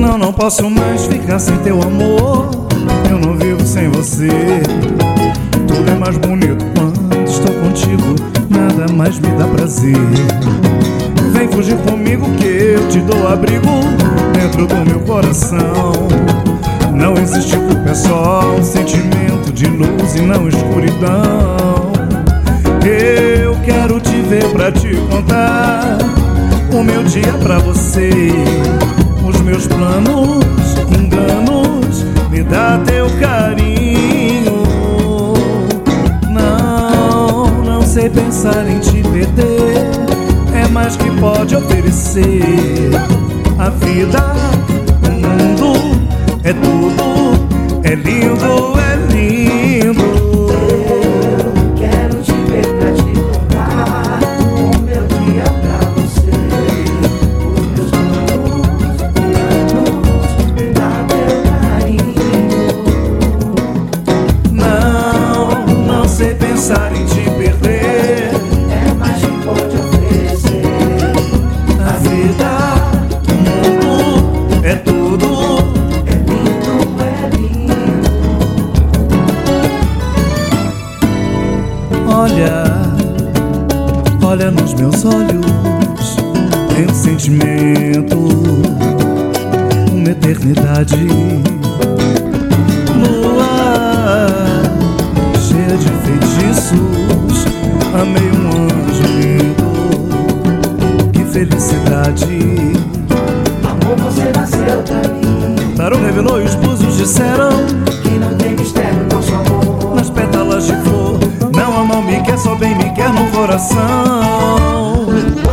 Não posso mais ficar sem teu amor. Eu não vivo sem você. Tudo é mais bonito quando estou contigo. Nada mais me dá prazer. Vem fugir comigo que eu te dou abrigo dentro do meu coração. Não existe culpa, é só um sentimento de luz e não escuridão. Eu quero te ver pra te contar o meu dia pra você. Os meus planos, enganos, me dá teu carinho. Não sei pensar em te perder. É mais que pode oferecer. A vida, o mundo, é tudo, é lindo, é lindo. Eu quero te ver pra te contar o meu dia pra você. Os meus planos, me dá teu carinho. Não sei pensar em te perder. É mais que pode oferecer. A vida, o mundo, é tudo. Olha nos meus olhos, tem um sentimento, uma eternidade. Lua cheia de feitiços, amei um anjo lindo. Que felicidade. Amor, você nasceu pra mim. Tarô revelou e os búzios disseram que não tem mistério nosso amor. Nas pétalas de flor, não ama, me quer, só bem me quer no coração.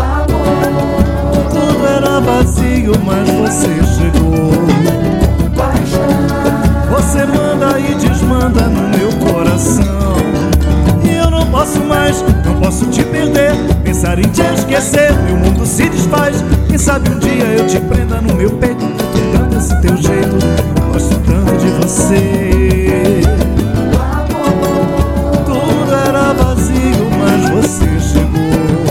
Tudo era vazio, mas você chegou. Você manda e desmanda no meu coração. E eu não posso mais, não posso te perder. Pensar em te esquecer, meu mundo se desfaz. Quem sabe um dia eu te prenda no meu peito. Tanto esse teu jeito, gosto tanto de você. Tudo era vazio, mas você chegou.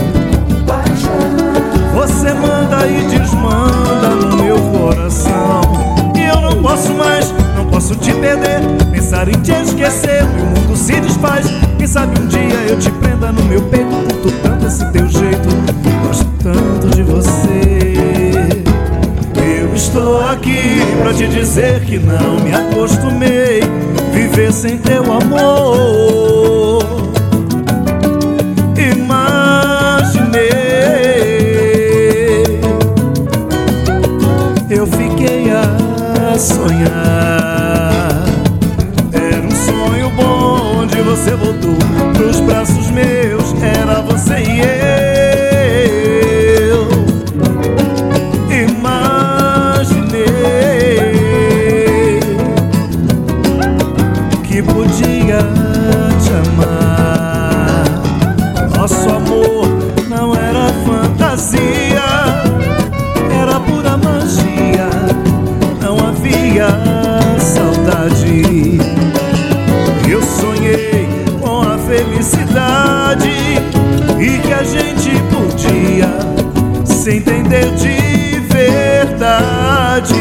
Você manda e desmanda no meu coração. E eu não posso mais, não posso te perder. Pensar em te esquecer, meu mundo se desfaz. Quem sabe um dia eu te prenda no meu peito. Curto tanto esse teu jeito, gosto tanto de você. Eu estou aqui pra te dizer que não me acostumei viver sem teu amor. Imaginei, eu fiquei a sonhar. Era um sonho bom onde você voltou pros braços meus. Era você e eu. Imaginei que podia te amar. Nosso amor não era fantasia, era pura magia. Não havia saudade. Eu sonhei com a felicidade e que a gente podia se entender de verdade.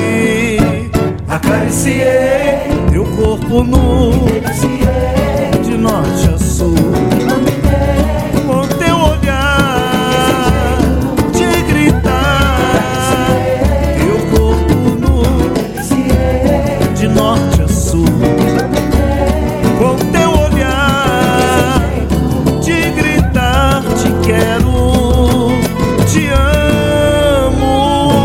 Acariciei teu corpo nu, de norte a sul, com teu olhar de gritar. Teu corpo nu, de norte a sul, com teu olhar de gritar. Te quero, te amo.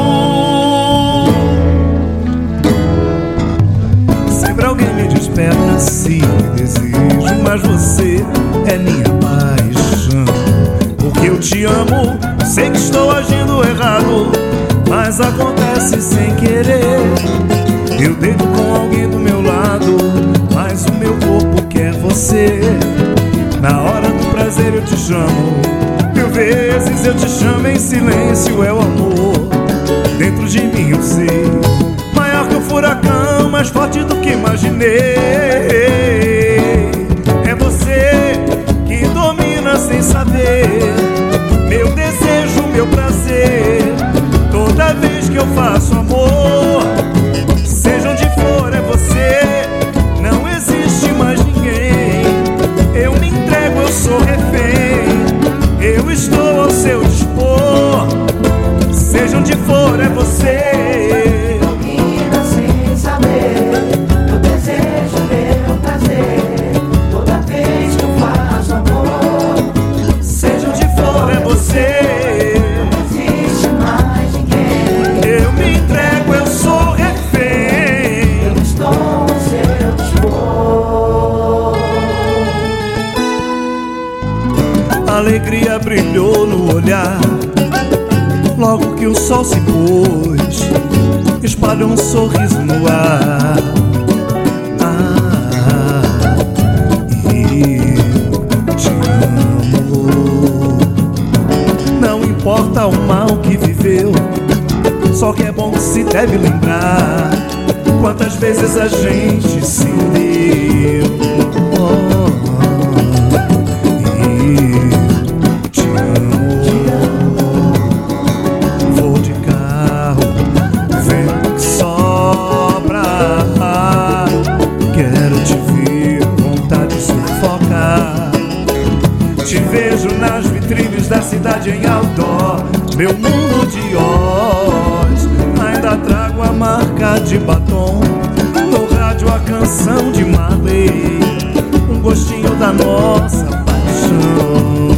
Sempre alguém me desperta se desejo, mas você é minha paixão. Porque eu te amo, sei que estou agindo errado, mas acontece sem querer. Eu deito com alguém do meu lado, mas o meu corpo quer você. Na hora do prazer eu te chamo, 1000 vezes eu te chamo em silêncio. É o amor dentro de mim, eu sei. Maior que o furacão, mais forte do que imaginei. É você que domina sem saber meu desejo, meu prazer. Toda vez que eu faço amor, olhar, logo que o sol se pôs, espalhou um sorriso no ar. Eu te amo. Não importa o mal que viveu, só que é bom que se deve lembrar quantas vezes a gente se deu. Te vejo nas vitrines da cidade em outdoor, meu mundo de Oz. Ainda trago a marca de batom, no rádio a canção de Marley, um gostinho da nossa paixão.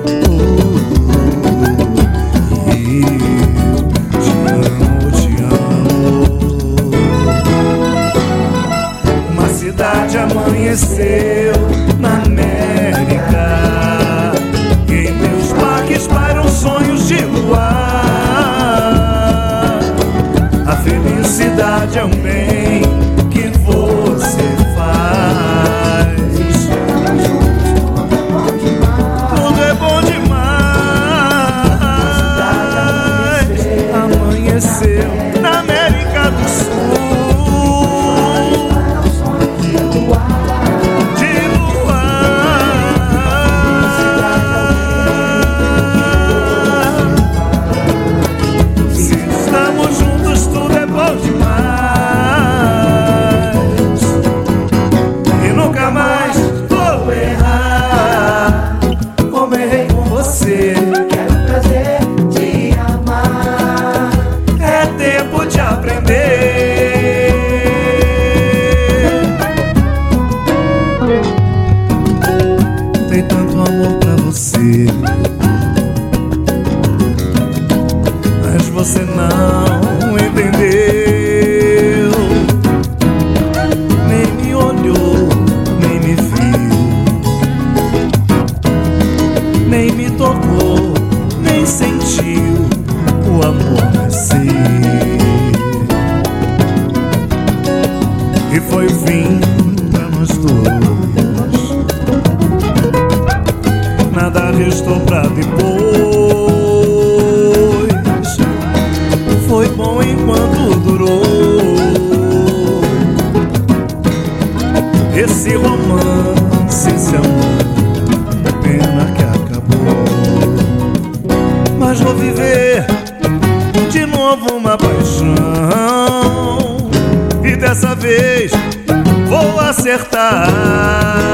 Eu te amo. Uma cidade amanheceu na América, pairam sonhos de luar. A felicidade é um bem que você faz. Tudo é bom demais. Amanheceu na América do Sul. Quero o prazer de amar. É tempo de aprender. Tem tanto amor pra você, mas você não entendeu. Nem me olhou, nem me viu, nem me tocou, nem sentiu o amor nascer. E foi o fim pra nós dois. Nada restou pra depois. Foi bom enquanto durou esse romance, esse amor. Pena que acabou, mas vou viver de novo uma paixão. E dessa vez vou acertar.